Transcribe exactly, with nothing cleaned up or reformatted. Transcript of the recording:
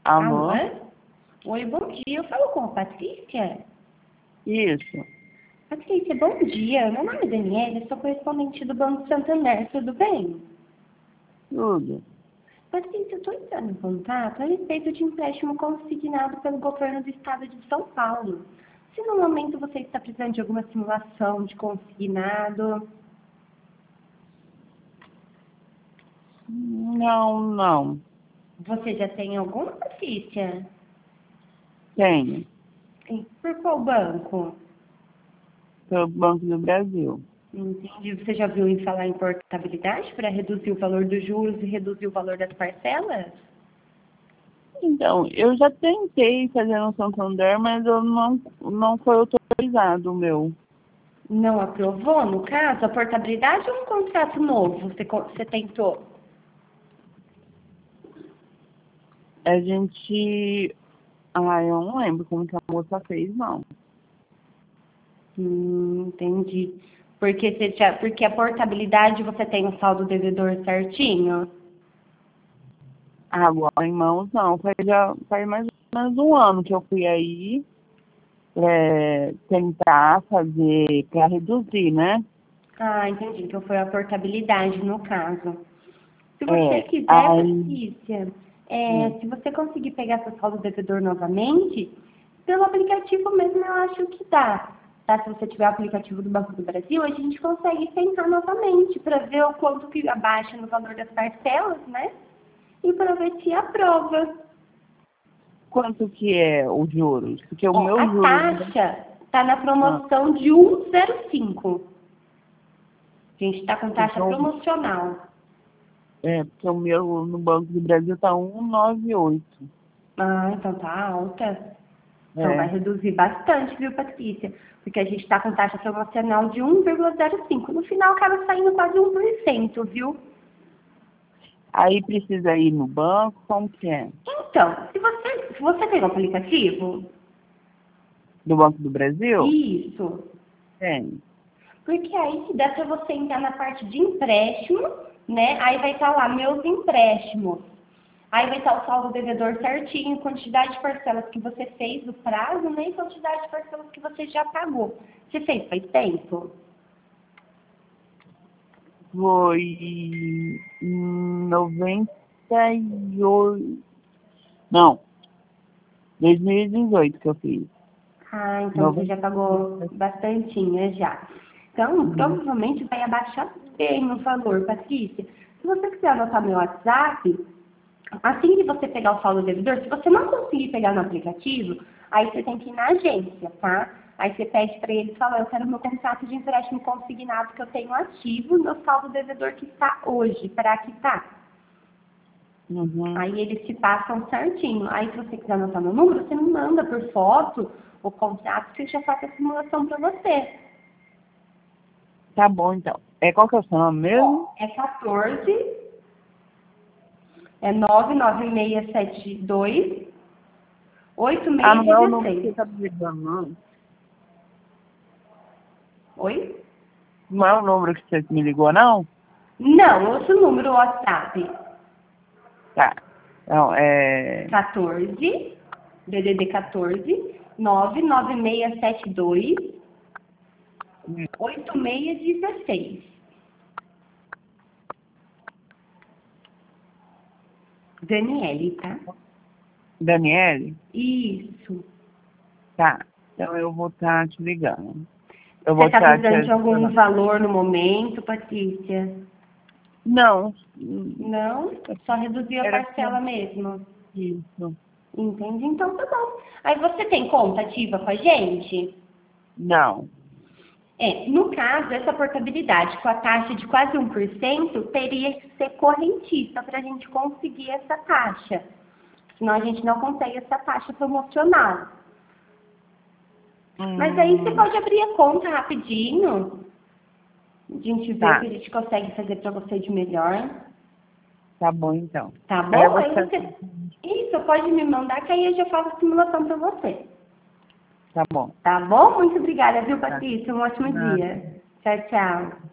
Alô? Alô? Oi, bom dia. Eu falo com a Patrícia? Isso. Patrícia, bom dia. Meu nome é Daniela, eu sou correspondente do Banco Santander. Tudo bem? Tudo. Patrícia, eu estou entrando em contato a respeito de empréstimo consignado pelo governo do estado de São Paulo. Se no momento você está precisando de alguma simulação de consignado... Não, não. Você já tem alguma, Patrícia? Tenho. Sim. Por qual banco? Pelo Banco do Brasil. Entendi. Você já viu em falar em portabilidade para reduzir o valor dos juros e reduzir o valor das parcelas? Então, eu já tentei fazer no Santander, mas eu não, não foi autorizado o meu. Não aprovou, no caso, a portabilidade ou um contrato novo você, co- você tentou? A gente... Ah, eu não lembro como que a moça fez, não. Hum, entendi. Porque, você já, porque a portabilidade você tem o saldo devedor certinho? Agora, em mãos, não. Faz, já, faz mais ou menos um ano que eu fui aí é, tentar fazer para reduzir, né? Ah, entendi. Então foi a portabilidade no caso. Se você É, quiser, aí... Patrícia, é, se você conseguir pegar seu saldo devedor novamente, pelo aplicativo mesmo eu acho que dá. Tá? Se você tiver o aplicativo do Banco do Brasil, a gente consegue tentar novamente para ver o quanto que abaixa no valor das parcelas, né? E para ver se aprova. Quanto que é os juros? Porque o Ó, meu a juros... taxa está na Ah, promoção de um vírgula zero cinco. A gente está com taxa então, promocional. é, porque o meu no Banco do Brasil tá um vírgula noventa e oito. Ah, então tá alta. Então vai É. reduzir bastante, viu, Patrícia? Porque a gente está com taxa promocional de um vírgula zero cinco. No final acaba saindo quase um por cento, viu? Aí precisa ir no banco, como que é? Então, se você, se você tem um aplicativo, Do Banco do Brasil? isso. Tem. Porque aí dá para você entrar na parte de empréstimo, né? Aí vai estar lá, meus empréstimos. Aí vai estar o saldo devedor certinho, quantidade de parcelas que você fez, o prazo, né? E quantidade de parcelas que você já pagou. Você fez faz tempo? Foi em noventa e oito. Não, dois mil e dezoito que eu fiz. Ah, então você já noventa e pagou oito. bastantinha já. Então, Uhum. provavelmente vai abaixar bem o valor, Patrícia. Se você quiser anotar meu WhatsApp, assim que você pegar o saldo devedor, se você não conseguir pegar no aplicativo, aí você tem que ir na agência, tá? Aí você pede para eles, fala, eu quero meu contrato de empréstimo consignado que eu tenho ativo, meu saldo devedor que está hoje, para quitar. Uhum. Aí eles te passam certinho. Aí se você quiser anotar meu número, você me manda por foto o contrato que eu já faço a simulação para você. Tá bom, então. É, qual que é o seu nome mesmo? É quatorze, é nove nove seis sete dois, oito Ah, seis não é o número que um você seis. tá me ligando, não. Oi? Não é o número que você me ligou, não? Não, outro número WhatsApp. Tá. Então, é... quatorze, D D D quatorze, nove nove seis sete dois, oito seis um seis. Daniele, tá? Daniele? Isso. Tá. Então eu vou estar te ligando. Eu Você vou está estar te precisando de algum adicionando. valor no momento, Patrícia? Não. hum, Não? Só reduzir a Era só parcela mesmo. isso. Entende? Então tá bom. Aí você tem conta ativa com a gente? Não. É, no caso, essa portabilidade com a taxa de quase um por cento teria que ser correntista para a gente conseguir essa taxa. Senão a gente não consegue essa taxa promocional. Mas aí você Hum, pode abrir a conta rapidinho. A gente vê o que tá. a gente consegue fazer para você de melhor. Tá bom, então. Tá Aí eu bom? vou Aí ficar... você... Isso, pode me mandar que aí eu já faço a simulação para você. Tá bom. Tá bom? Muito obrigada, viu, Tá. Patrícia? Um ótimo Nada. dia. Tchau, tchau.